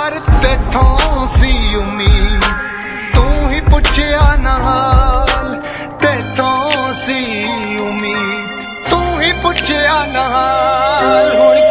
यार तेथों सी उम्मीद तू ही पुछया ना हाल तेथों सी उम्मीद तू ही पुछया ना हाल